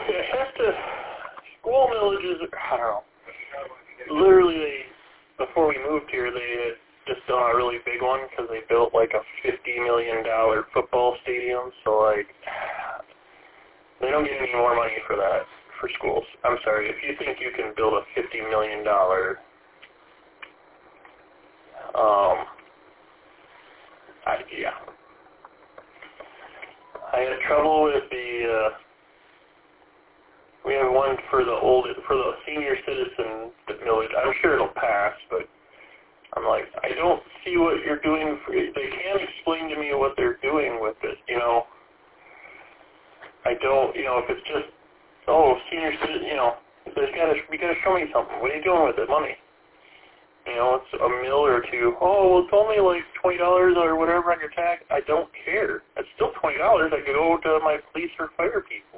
have to, school millages, I don't know. Literally, before we moved here, they had just done a really big one because they built like a $50 million football stadium. So like, they don't get any more money for that for schools. I'm sorry, if you think you can build a $50 million, yeah. I had trouble with the. We have one for the senior citizen millage. I'm sure it'll pass, but I'm like, I don't see what you're doing. They can't explain to me what they're doing with it, you know. I don't, you know, if it's just, senior citizen, you know, you gotta show me something. What are you doing with it? Money. You know, it's a mill or two. Oh, well, it's only like $20 or whatever on your tax. I don't care. It's still $20. I could go to my police or fire people.